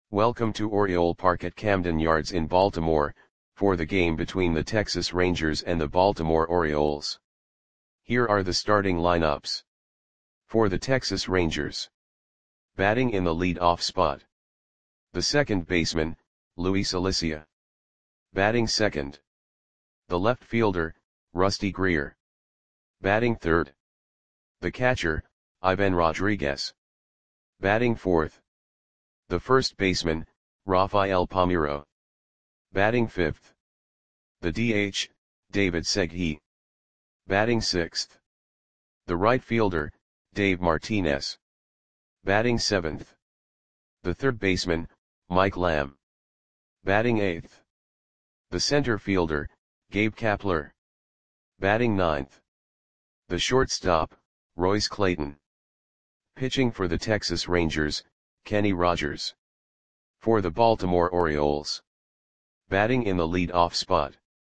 Welcome to Oriole Park at Camden Yards in Baltimore, for the game between the Texas Rangers and the Baltimore Orioles. Here are the starting lineups. For the Texas Rangers. Batting in the lead-off spot. The second baseman, Luis Alicea. Batting second. The left fielder, Rusty Greer. Batting third. The catcher, Ivan Rodriguez. Batting fourth. The first baseman, Rafael Palmeiro. Batting fifth. The DH, David Segui. Batting sixth. The right fielder, Dave Martinez. Batting seventh. The third baseman, Mike Lamb. Batting eighth. The center fielder, Gabe Kapler. Batting ninth. The shortstop, Royce Clayton. Pitching for the Texas Rangers, Kenny Rogers. For the Baltimore Orioles. Batting in the lead-off spot.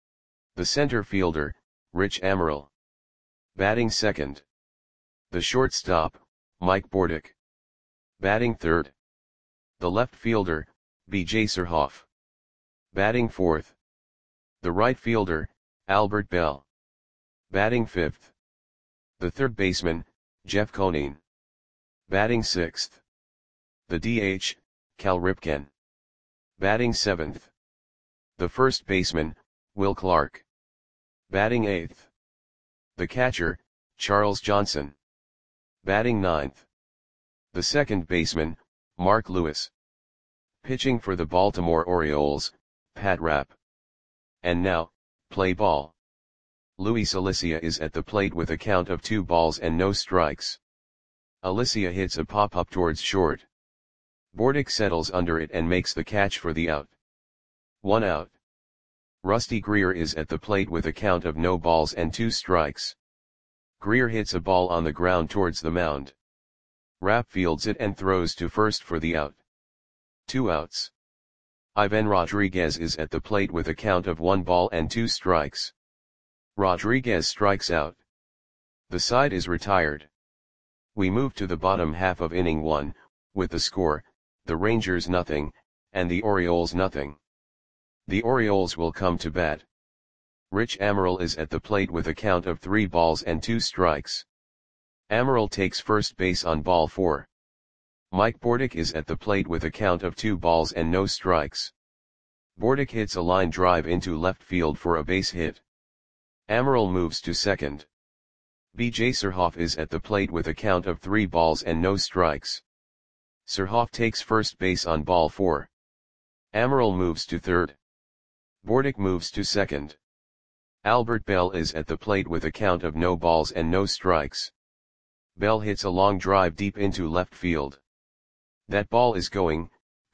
The center fielder, Rich Amaral. Batting second. The shortstop, Mike Bordick. Batting third. The left fielder, B.J. Surhoff. Batting fourth. The right fielder, Albert Bell. Batting fifth. The third baseman, Jeff Conine. Batting sixth. The DH, Cal Ripken. Batting seventh. The first baseman, Will Clark. Batting eighth. The catcher, Charles Johnson. Batting ninth. The second baseman, Mark Lewis. Pitching for the Baltimore Orioles, Pat Rapp. And now, play ball. Luis Alicea is at the plate with a count of 2 balls and no strikes. Alicea hits a pop-up towards short. Bordick settles under it and makes the catch for the out. 1 out. Rusty Greer is at the plate with a count of no balls and 2 strikes. Greer hits a ball on the ground towards the mound. Rapp fields it and throws to first for the out. 2 outs. Ivan Rodriguez is at the plate with a count of 1 ball and 2 strikes. Rodriguez strikes out. The side is retired. We move to the bottom half of inning 1, with the score, the Rangers nothing, and the Orioles nothing. The Orioles will come to bat. Rich Amaral is at the plate with a count of 3 balls and 2 strikes. Amaral takes first base on ball 4. Mike Bordick is at the plate with a count of 2 balls and no strikes. Bordick hits a line drive into left field for a base hit. Amaral moves to second. B.J. Surhoff is at the plate with a count of 3 balls and no strikes. Surhoff takes first base on ball 4. Amaral moves to third. Bordick moves to second. Albert Bell is at the plate with a count of no balls and no strikes. Bell hits a long drive deep into left field. That ball is gone.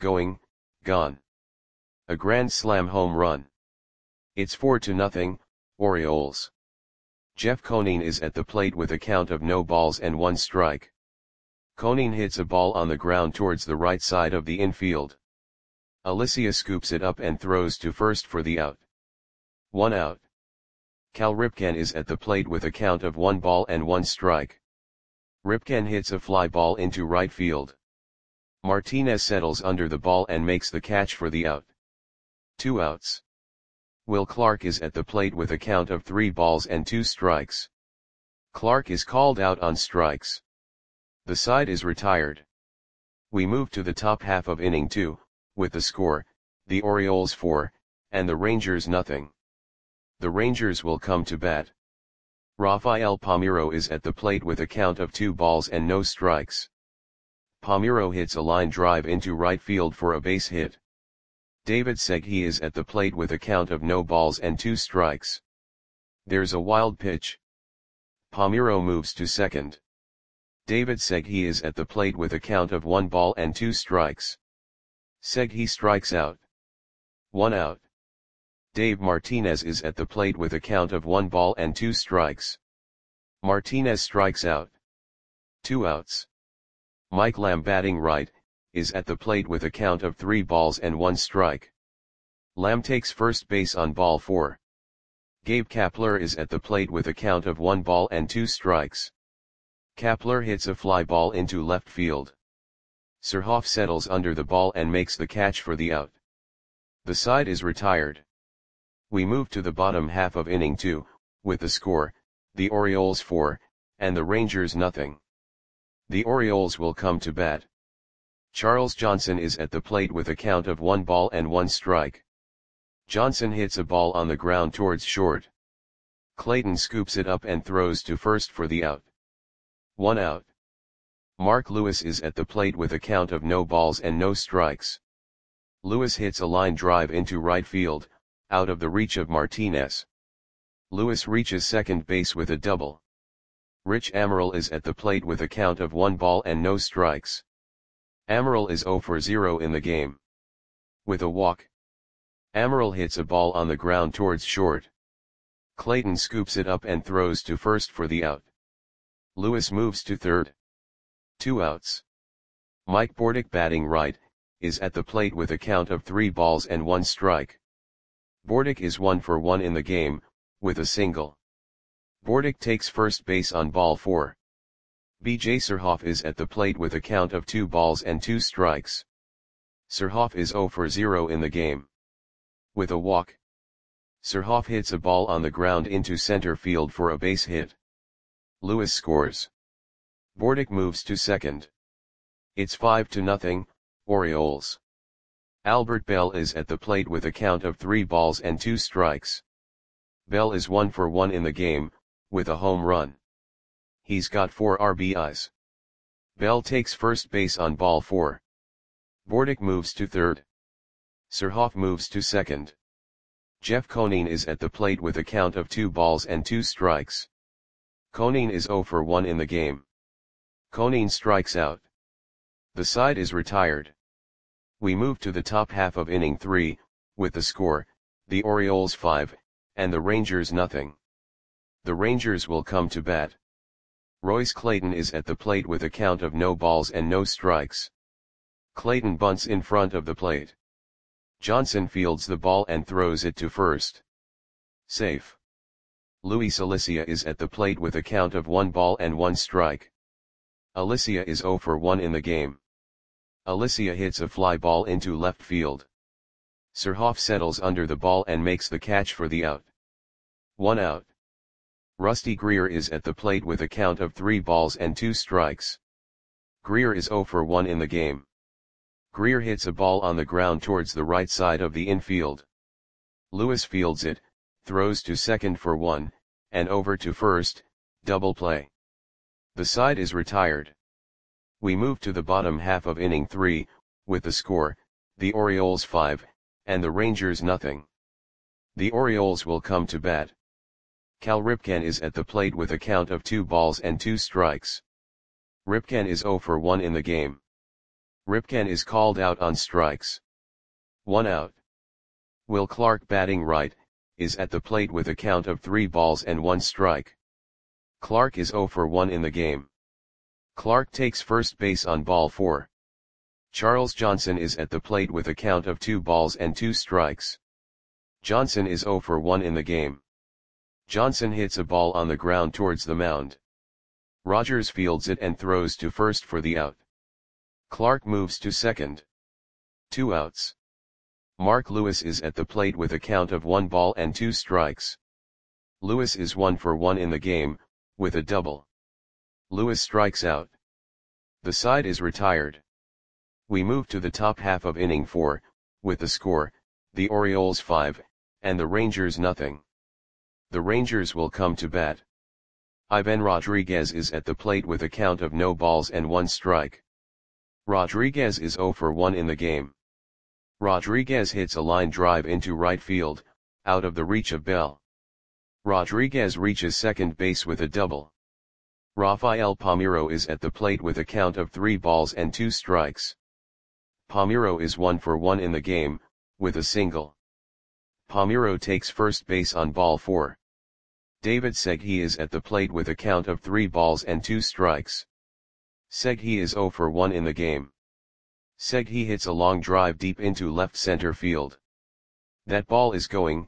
A grand slam home run. It's 4-0, Orioles. Jeff Conine is at the plate with a count of no balls and 1 strike. Conine hits a ball on the ground towards the right side of the infield. Alicea scoops it up and throws to first for the out. 1 out. Cal Ripken is at the plate with a count of 1 ball and 1 strike. Ripken hits a fly ball into right field. Martinez settles under the ball and makes the catch for the out. 2 outs. Will Clark is at the plate with a count of 3 balls and 2 strikes. Clark is called out on strikes. The side is retired. We move to the top half of inning 2, with the score, the Orioles 4, and the Rangers nothing. The Rangers will come to bat. Rafael Palmeiro is at the plate with a count of 2 balls and no strikes. Palmeiro hits a line drive into right field for a base hit. David Segui is at the plate with a count of no balls and 2 strikes. There's a wild pitch. Palmeiro moves to second. David Segui is at the plate with a count of 1 ball and 2 strikes. Segui strikes out. 1 out. Dave Martinez is at the plate with a count of 1 ball and 2 strikes. Martinez strikes out. 2 outs. Mike Lamb, batting right, is at the plate with a count of 3 balls and 1 strike. Lamb takes first base on ball 4. Gabe Kapler is at the plate with a count of 1 ball and 2 strikes. Kapler hits a fly ball into left field. Surhoff settles under the ball and makes the catch for the out. The side is retired. We move to the bottom half of inning 2, with the score, the Orioles 4, and the Rangers nothing. The Orioles will come to bat. Charles Johnson is at the plate with a count of 1 ball and 1 strike. Johnson hits a ball on the ground towards short. Clayton scoops it up and throws to first for the out. 1 out. Mark Lewis is at the plate with a count of no balls and no strikes. Lewis hits a line drive into right field, out of the reach of Martinez. Lewis reaches second base with a double. Rich Amaral is at the plate with a count of 1 ball and no strikes. Amaral is 0 for 0 in the game. With a walk. Amaral hits a ball on the ground towards short. Clayton scoops it up and throws to first for the out. Lewis moves to third. 2 outs. Mike Bordick, batting right, is at the plate with a count of 3 balls and 1 strike. Bordick is 1 for 1 in the game, with a single. Bordick takes first base on ball 4. B.J. Surhoff is at the plate with a count of 2 balls and 2 strikes. Surhoff is 0 for 0 in the game. With a walk. Surhoff hits a ball on the ground into center field for a base hit. Lewis scores. Bordick moves to second. It's 5-0, Orioles. Albert Bell is at the plate with a count of 3 balls and 2 strikes. Bell is 1 for 1 in the game, with a home run. He's got 4 RBIs. Bell takes first base on ball 4. Bordick moves to third. Surhoff moves to second. Jeff Conine is at the plate with a count of 2 balls and 2 strikes. Conine is 0 for 1 in the game. Conine strikes out. The side is retired. We move to the top half of inning 3, with the score, the Orioles 5, and the Rangers nothing. The Rangers will come to bat. Royce Clayton is at the plate with a count of no balls and no strikes. Clayton bunts in front of the plate. Johnson fields the ball and throws it to first. Safe. Luis Alicia is at the plate with a count of 1 ball and 1 strike. Alicia is 0 for 1 in the game. Alicia hits a fly ball into left field. Surhoff settles under the ball and makes the catch for the out. 1 out. Rusty Greer is at the plate with a count of 3 balls and 2 strikes. Greer is 0 for 1 in the game. Greer hits a ball on the ground towards the right side of the infield. Lewis fields it, throws to second for 1, and over to first, double play. The side is retired. We move to the bottom half of inning 3, with the score, the Orioles 5, and the Rangers nothing. The Orioles will come to bat. Cal Ripken is at the plate with a count of 2 balls and 2 strikes. Ripken is 0 for 1 in the game. Ripken is called out on strikes. 1 out. Will Clark, batting right, is at the plate with a count of 3 balls and 1 strike. Clark is 0 for 1 in the game. Clark takes first base on ball 4. Charles Johnson is at the plate with a count of 2 balls and 2 strikes. Johnson is 0 for 1 in the game. Johnson hits a ball on the ground towards the mound. Rogers fields it and throws to first for the out. Clark moves to second. 2 outs. Mark Lewis is at the plate with a count of 1 ball and 2 strikes. Lewis is 1 for 1 in the game, with a double. Lewis strikes out. The side is retired. We move to the top half of inning 4, with the score, the Orioles 5, and the Rangers nothing. The Rangers will come to bat. Ivan Rodriguez is at the plate with a count of no balls and 1 strike. Rodriguez is 0 for 1 in the game. Rodriguez hits a line drive into right field, out of the reach of Bell. Rodriguez reaches second base with a double. Rafael Palmeiro is at the plate with a count of 3 balls and 2 strikes. Palmeiro is 1 for 1 in the game, with a single. Palmeiro takes first base on ball 4. David Segui is at the plate with a count of 3 balls and 2 strikes. Segui is 0 for 1 in the game. Segui hits a long drive deep into left center field. That ball is gone.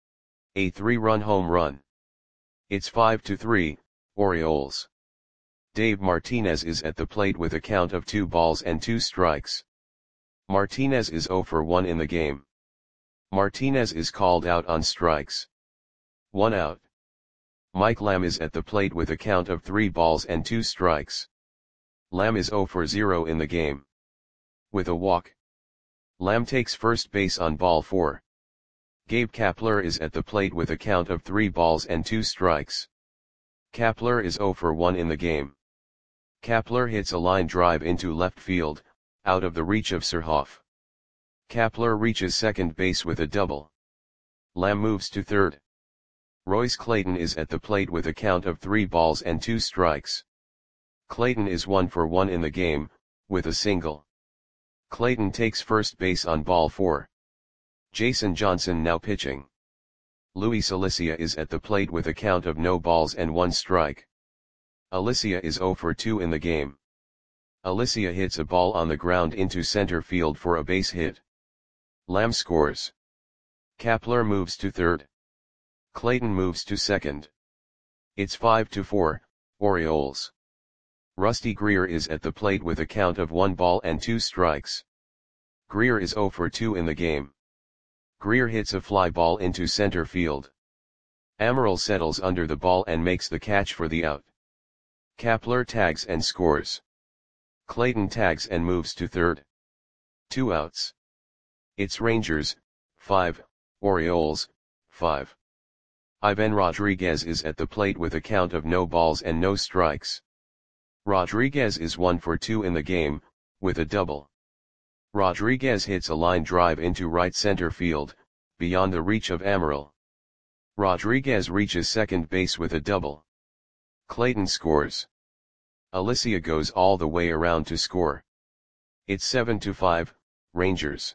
A 3-run home run. It's 5-3, Orioles. Dave Martinez is at the plate with a count of 2 balls and 2 strikes. Martinez is 0 for 1 in the game. Martinez is called out on strikes. 1 out. Mike Lamb is at the plate with a count of 3 balls and 2 strikes. Lamb is 0 for 0 in the game. With a walk. Lamb takes first base on ball 4. Gabe Kapler is at the plate with a count of 3 balls and 2 strikes. Kapler is 0 for 1 in the game. Kapler hits a line drive into left field, out of the reach of Surhoff. Kapler reaches second base with a double. Lamb moves to third. Royce Clayton is at the plate with a count of 3 balls and 2 strikes. Clayton is 1 for 1 in the game, with a single. Clayton takes first base on ball 4. Jason Johnson now pitching. Luis Alicia is at the plate with a count of no balls and 1 strike. Alicia is 0 for 2 in the game. Alicia hits a ball on the ground into center field for a base hit. Lamb scores. Kapler moves to third. Clayton moves to second. It's 5-4, Orioles. Rusty Greer is at the plate with a count of 1 ball and 2 strikes. Greer is 0 for 2 in the game. Greer hits a fly ball into center field. Amaral settles under the ball and makes the catch for the out. Kapler tags and scores. Clayton tags and moves to third. 2 outs. It's Rangers, 5, Orioles, 5. Ivan Rodriguez is at the plate with a count of no balls and no strikes. Rodriguez is 1 for 2 in the game, with a double. Rodriguez hits a line drive into right center field, beyond the reach of Amaral. Rodriguez reaches second base with a double. Clayton scores. Alicia goes all the way around to score. It's 7-5, Rangers.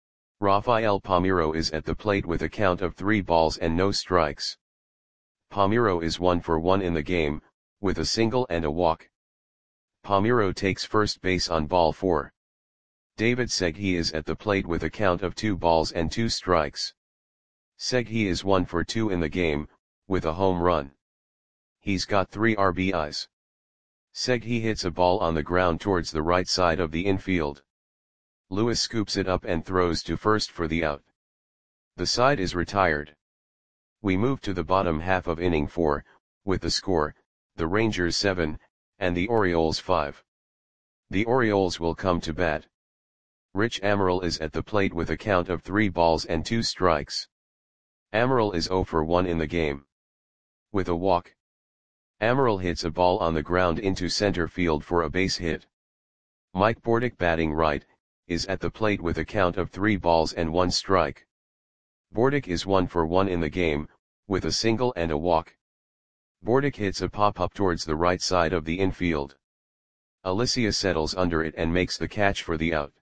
Rafael Palmeiro is at the plate with a count of 3 balls and no strikes. Palmeiro is 1 for 1 in the game, with a single and a walk. Palmeiro takes first base on ball 4. David Segui is at the plate with a count of 2 balls and 2 strikes. Segui is 1 for 2 in the game, with a home run. He's got 3 RBIs. Segui hits a ball on the ground towards the right side of the infield. Lewis scoops it up and throws to first for the out. The side is retired. We move to the bottom half of inning 4, with the score, the Rangers 7, and the Orioles 5. The Orioles will come to bat. Rich Amaral is at the plate with a count of 3 balls and 2 strikes. Amaral is 0 for 1 in the game. With a walk. Amaral hits a ball on the ground into center field for a base hit. Mike Bordick, batting right, is at the plate with a count of 3 balls and 1 strike. Bordick is 1 for 1 in the game, with a single and a walk. Bordick hits a pop-up towards the right side of the infield. Alicia settles under it and makes the catch for the out.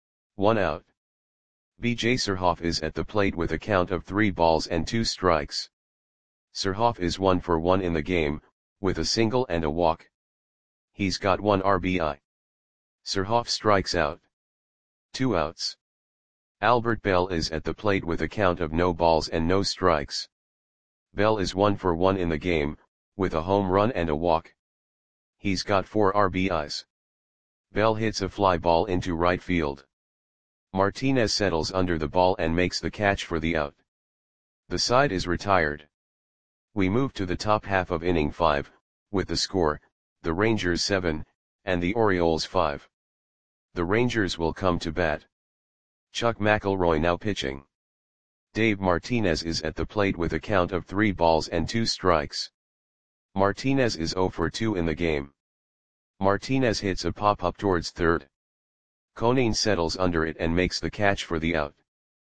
1 out. B.J. Surhoff is at the plate with a count of 3 balls and 2 strikes. Surhoff is 1 for 1 in the game, with a single and a walk. He's got 1 RBI. Surhoff strikes out. 2 outs. Albert Bell is at the plate with a count of no balls and no strikes. Bell is 1 for 1 in the game, with a home run and a walk. He's got 4 RBIs. Bell hits a fly ball into right field. Martinez settles under the ball and makes the catch for the out. The side is retired. We move to the top half of inning 5, with the score, the Rangers 7, and the Orioles 5. The Rangers will come to bat. Chuck McElroy now pitching. Dave Martinez is at the plate with a count of 3 balls and 2 strikes. Martinez is 0 for 2 in the game. Martinez hits a pop-up towards third. Conane settles under it and makes the catch for the out.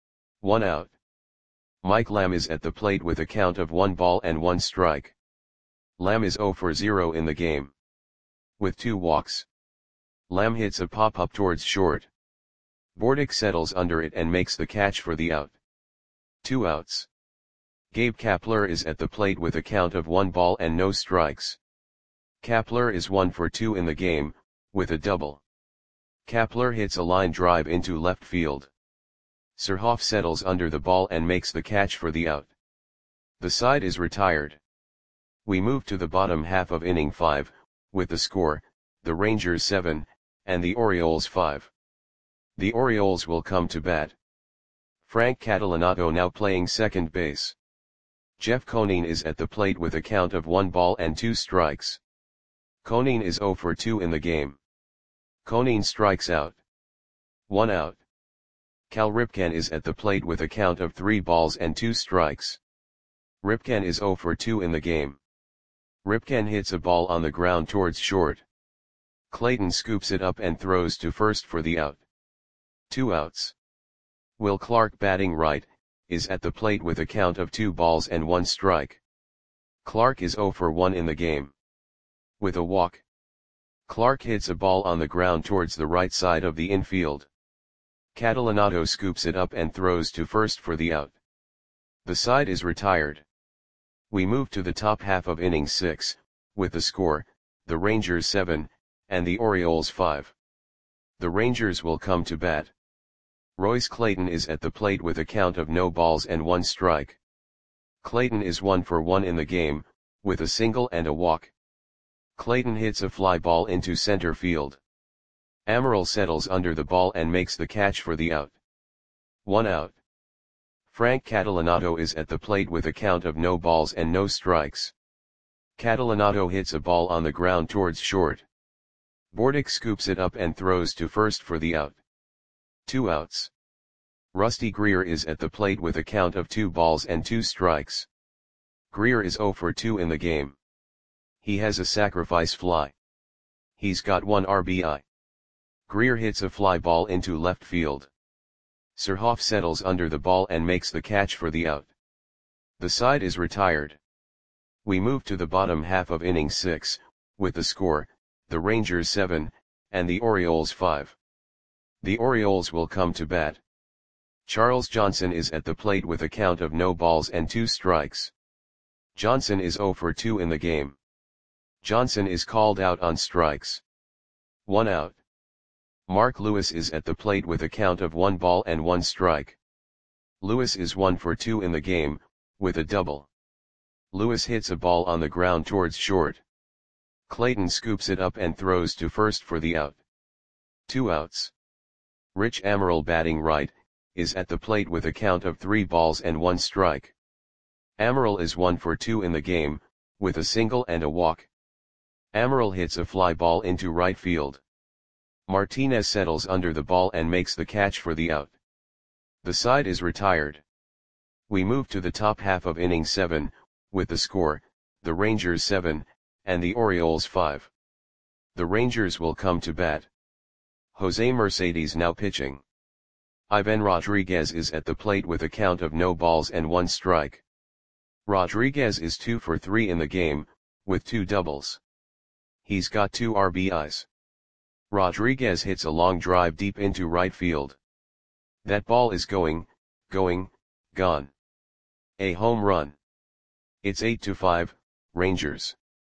1 out. Mike Lamb is at the plate with a count of 1 ball and 1 strike. Lamb is 0 for 0 in the game. With 2 walks. Lamb hits a pop-up towards short. Bordick settles under it and makes the catch for the out. 2 outs. Gabe Kapler is at the plate with a count of 1 ball and no strikes. Kapler is 1 for 2 in the game, with a double. Kapler hits a line drive into left field. Surhoff settles under the ball and makes the catch for the out. The side is retired. We move to the bottom half of inning 5, with the score, the Rangers 7, and the Orioles 5. The Orioles will come to bat. Frank Catalanotto now playing second base. Jeff Conine is at the plate with a count of 1 ball and 2 strikes. Conine is 0 for 2 in the game. Conine strikes out. 1 out. Cal Ripken is at the plate with a count of 3 balls and 2 strikes. Ripken is 0 for 2 in the game. Ripken hits a ball on the ground towards short. Clayton scoops it up and throws to first for the out. 2 outs. Will Clark, batting right, is at the plate with a count of 2 balls and 1 strike. Clark is 0 for 1 in the game. With a walk, Clark hits a ball on the ground towards the right side of the infield. Catalanotto scoops it up and throws to first for the out. The side is retired. We move to the top half of inning 6, with the score, the Rangers 7, and the Orioles 5. The Rangers will come to bat. Royce Clayton is at the plate with a count of no balls and 1 strike. Clayton is 1 for 1 in the game, with a single and a walk. Clayton hits a fly ball into center field. Amaral settles under the ball and makes the catch for the out. 1 out. Frank Catalanotto is at the plate with a count of no balls and no strikes. Catalanotto hits a ball on the ground towards short. Bordick scoops it up and throws to first for the out. 2 outs. Rusty Greer is at the plate with a count of 2 balls and 2 strikes. Greer is 0 for 2 in the game. He has a sacrifice fly. He's got 1 RBI. Greer hits a fly ball into left field. Surhoff settles under the ball and makes the catch for the out. The side is retired. We move to the bottom half of inning 6, with the score, the Rangers 7, and the Orioles 5. The Orioles will come to bat. Charles Johnson is at the plate with a count of no balls and 2 strikes. Johnson is 0 for 2 in the game. Johnson is called out on strikes. 1 out. Mark Lewis is at the plate with a count of 1 ball and 1 strike. Lewis is 1 for 2 in the game, with a double. Lewis hits a ball on the ground towards short. Clayton scoops it up and throws to first for the out. 2 outs. Rich Amaral, batting right, is at the plate with a count of 3 balls and 1 strike. Amaral is 1 for 2 in the game, with a single and a walk. Amaral hits a fly ball into right field. Martinez settles under the ball and makes the catch for the out. The side is retired. We move to the top half of inning 7, with the score, the Rangers 7, and the Orioles 5. The Rangers will come to bat. Jose Mercedes now pitching. Ivan Rodriguez is at the plate with a count of no balls and 1 strike. Rodriguez is 2 for 3 in the game, with 2 doubles. He's got 2 RBIs. Rodriguez hits a long drive deep into right field. That ball is going, gone. A home run. It's 8-5, Rangers.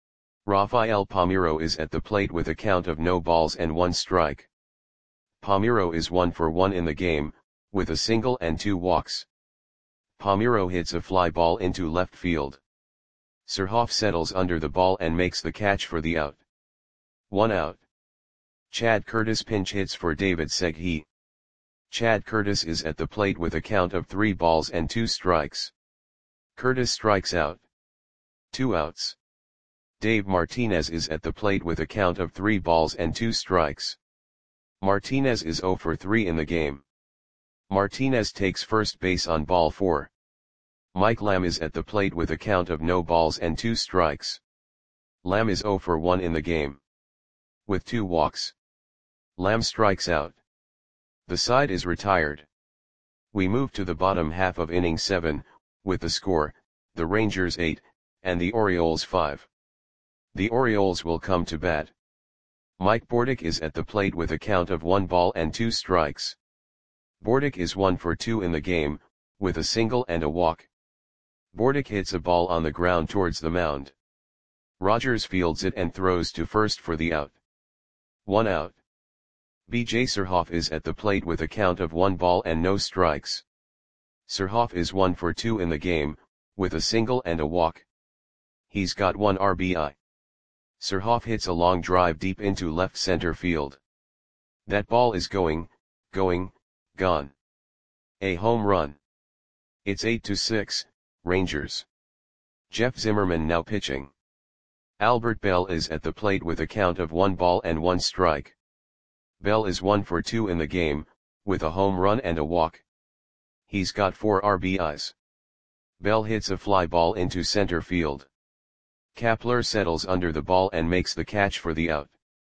Rafael Palmeiro is at the plate with a count of no balls and 1 strike. Palmeiro is 1 for 1 in the game, with a single and 2 walks. Palmeiro hits a fly ball into left field. Surhoff settles under the ball and makes the catch for the out. 1 out. Chad Curtis pinch hits for David Segui. Chad Curtis is at the plate with a count of 3 balls and 2 strikes. Curtis strikes out. 2 outs. Dave Martinez is at the plate with a count of 3 balls and 2 strikes. Martinez is 0 for 3 in the game. Martinez takes first base on ball 4. Mike Lamb is at the plate with a count of no balls and 2 strikes. Lamb is 0 for 1 in the game. With 2 walks, Lamb strikes out. The side is retired. We move to the bottom half of inning 7, with the score, the Rangers 8, and the Orioles 5. The Orioles will come to bat. Mike Bordick is at the plate with a count of 1 ball and 2 strikes. Bordick is 1 for 2 in the game, with a single and a walk. Bordick hits a ball on the ground towards the mound. Rogers fields it and throws to first for the out. 1 out. B.J. Surhoff is at the plate with a count of 1 ball and no strikes. Surhoff is 1 for 2 in the game, with a single and a walk. He's got 1 RBI. Surhoff hits a long drive deep into left center field. That ball is going, gone. A home run. It's 8-6, Rangers. Jeff Zimmerman now pitching. Albert Bell is at the plate with a count of 1-1 Bell is 1 for 2 in the game, with a home run and a walk. He's got 4 RBIs. Bell hits a fly ball into center field. Kapler settles under the ball and makes the catch for the out.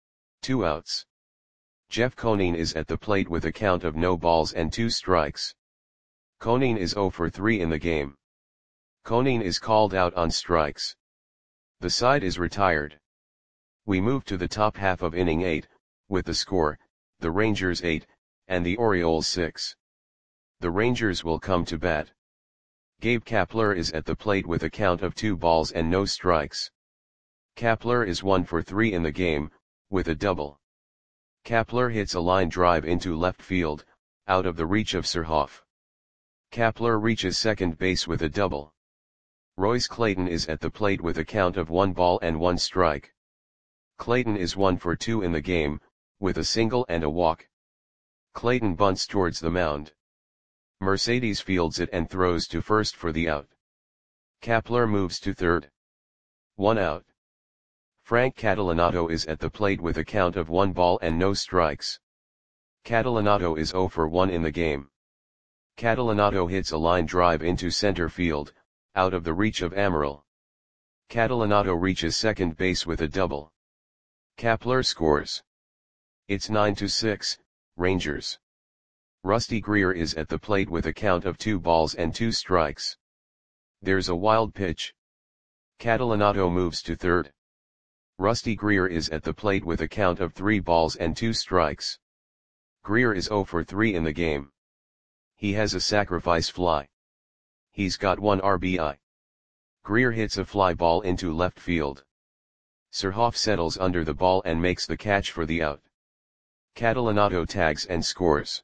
2 outs. Jeff Conine is at the plate with a count of no balls and 2 strikes. Conine is 0 for 3 in the game. Conine is called out on strikes. The side is retired. We move to the top half of inning 8, with the score, the Rangers 8, and the Orioles 6. The Rangers will come to bat. Gabe Kapler is at the plate with a count of 2 balls and no strikes. Kapler is 1 for 3 in the game, with a double. Kapler hits a line drive into left field, out of the reach of Surhoff. Kapler reaches second base with a double. Royce Clayton is at the plate with a count of 1 ball and 1 strike. Clayton is 1 for 2 in the game, with a single and a walk. Clayton bunts towards the mound. Mercedes fields it and throws to first for the out. Kapler moves to third. 1 out. Frank Catalanato is at the plate with a count of 1 ball and no strikes. Catalanato is 0 for 1 in the game. Catalanato hits a line drive into center field, out of the reach of Amaral. Catalanato reaches second base with a double. Kapler scores. It's 9-6, Rangers. Rusty Greer is at the plate with a count of 2 balls and 2 strikes. There's a wild pitch. Catalanato moves to third. Rusty Greer is at the plate with a count of 3 balls and 2 strikes. Greer is 0 for 3 in the game. He has a sacrifice fly. He's got 1 RBI. Greer hits a fly ball into left field. Surhoff settles under the ball and makes the catch for the out. Catalanato tags and scores.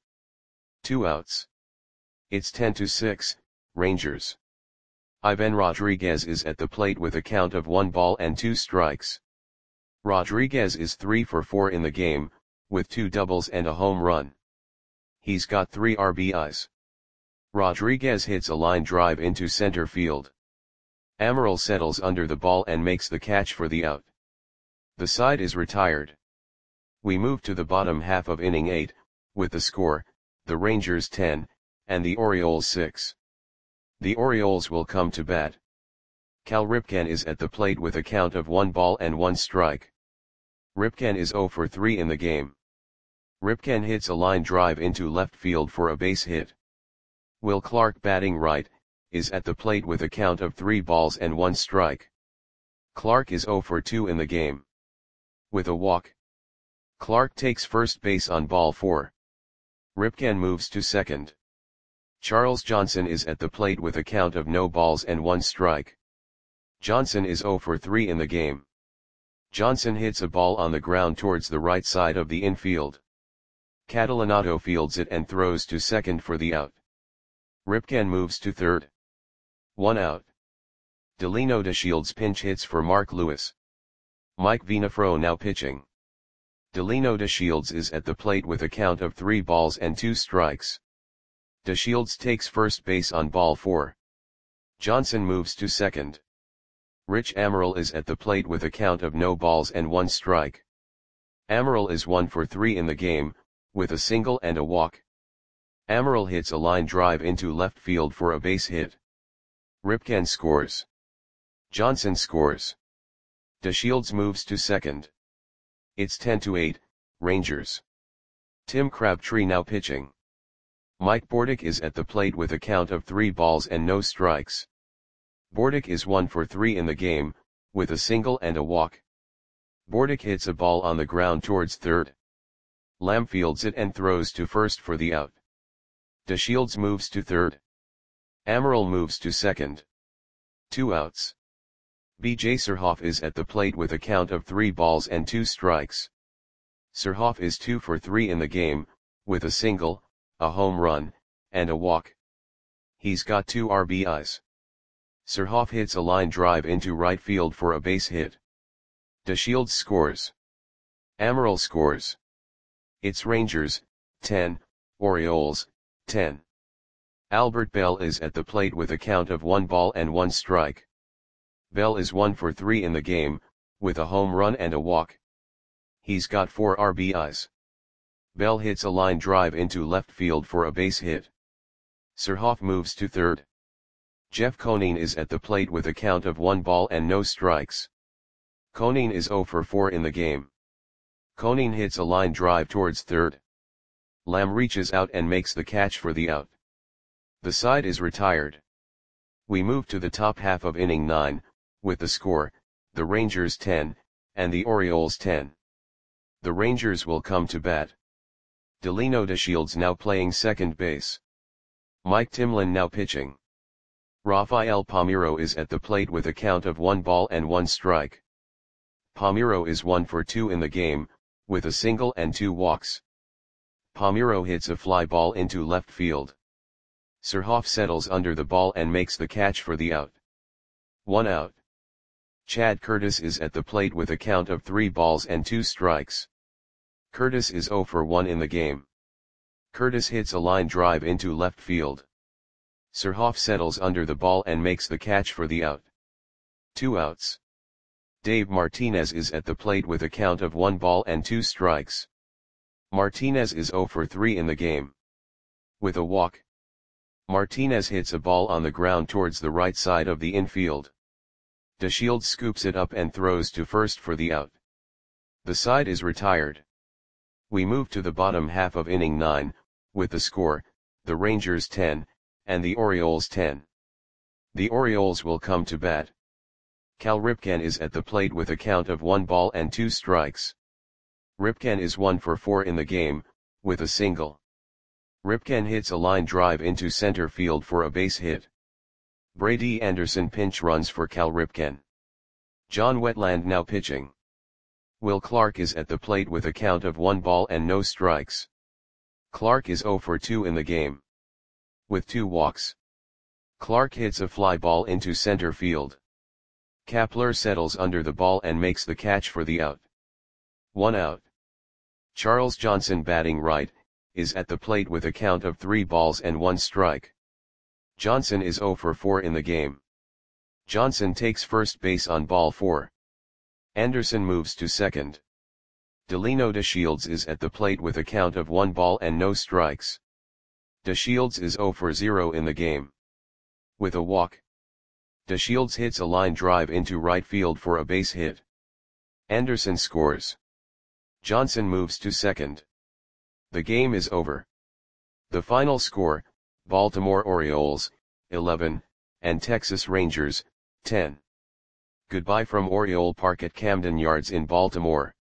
2 outs. It's 10-6, Rangers. Ivan Rodriguez is at the plate with a count of 1 ball and 2 strikes. Rodriguez is 3 for 4 in the game, with 2 doubles and a home run. He's got 3 RBIs. Rodriguez hits a line drive into center field. Amaral settles under the ball and makes the catch for the out. The side is retired. We move to the bottom half of inning 8, with the score, the Rangers 10, and the Orioles 6. The Orioles will come to bat. Cal Ripken is at the plate with a count of 1 ball and 1 strike. Ripken is 0 for 3 in the game. Ripken hits a line drive into left field for a base hit. Will Clark, batting right, is at the plate with a count of 3 balls and 1 strike. Clark is 0 for 2 in the game. With a walk. Clark takes first base on ball 4. Ripken moves to second. Charles Johnson is at the plate with a count of no balls and 1 strike. Johnson is 0 for 3 in the game. Johnson hits a ball on the ground towards the right side of the infield. Catalanato fields it and throws to second for the out. Ripken moves to third. 1 out. Delino DeShields pinch hits for Mark Lewis. Mike Vinafro now pitching. Delino DeShields is at the plate with a count of 3 balls and 2 strikes. DeShields takes first base on ball 4. Johnson moves to second. Rich Amaral is at the plate with a count of no balls and 1 strike. Amaral is 1 for 3 in the game, with a single and a walk. Amaral hits a line drive into left field for a base hit. Ripken scores. Johnson scores. DeShields moves to second. It's 10-8, Rangers. Tim Crabtree now pitching. Mike Bordick is at the plate with a count of 3 balls and no strikes. Bordick is 1 for 3 in the game, with a single and a walk. Bordick hits a ball on the ground towards third. Lamb fields it and throws to first for the out. DeShields moves to third. Amaral moves to second. 2 outs. B.J. Surhoff is at the plate with a count of 3 balls and 2 strikes. Surhoff is 2 for 3 in the game, with a single, a home run, and a walk. He's got 2 RBIs. Surhoff hits a line drive into right field for a base hit. DeShields scores. Amaral scores. It's Rangers, 10, Orioles, 10. Albert Bell is at the plate with a count of 1 ball and 1 strike. Bell is 1 for 3 in the game, with a home run and a walk. He's got 4 RBIs. Bell hits a line drive into left field for a base hit. Surhoff moves to third. Jeff Conine is at the plate with a count of 1 ball and no strikes. Conine is 0 for 4 in the game. Conine hits a line drive towards third. Lamb reaches out and makes the catch for the out. The side is retired. We move to the top half of inning 9, with the score, the Rangers 10, and the Orioles 10. The Rangers will come to bat. Delino DeShields now playing second base. Mike Timlin now pitching. Rafael Palmeiro is at the plate with a count of 1 ball and 1 strike. Palmeiro is 1 for 2 in the game, with a single and 2 walks. Palmeiro hits a fly ball into left field. Surhoff settles under the ball and makes the catch for the out. 1 out. Chad Curtis is at the plate with a count of 3 balls and 2 strikes. Curtis is 0 for 1 in the game. Curtis hits a line drive into left field. Surhoff settles under the ball and makes the catch for the out. 2 outs. Dave Martinez is at the plate with a count of 1 ball and 2 strikes. Martinez is 0 for 3 in the game. With a walk. Martinez hits a ball on the ground towards the right side of the infield. DeShields scoops it up and throws to first for the out. The side is retired. We move to the bottom half of inning 9, with the score, the Rangers 10, and the Orioles 10. The Orioles will come to bat. Cal Ripken is at the plate with a count of 1 ball and 2 strikes. Ripken is 1 for 4 in the game, with a single. Ripken hits a line drive into center field for a base hit. Brady Anderson pinch runs for Cal Ripken. John Wetland now pitching. Will Clark is at the plate with a count of 1 ball and no strikes. Clark is 0 for 2 in the game. With 2 walks. Clark hits a fly ball into center field. Kapler settles under the ball and makes the catch for the out. 1 out. Charles Johnson batting right, is at the plate with a count of 3 balls and 1 strike. Johnson is 0 for 4 in the game. Johnson takes first base on ball 4. Anderson moves to second. Delino DeShields is at the plate with a count of 1 ball and no strikes. DeShields is 0 for 0 in the game. With a walk. DeShields hits a line drive into right field for a base hit. Anderson scores. Johnson moves to second. The game is over. The final score, Baltimore Orioles, 11, and Texas Rangers, 10. Goodbye from Oriole Park at Camden Yards in Baltimore.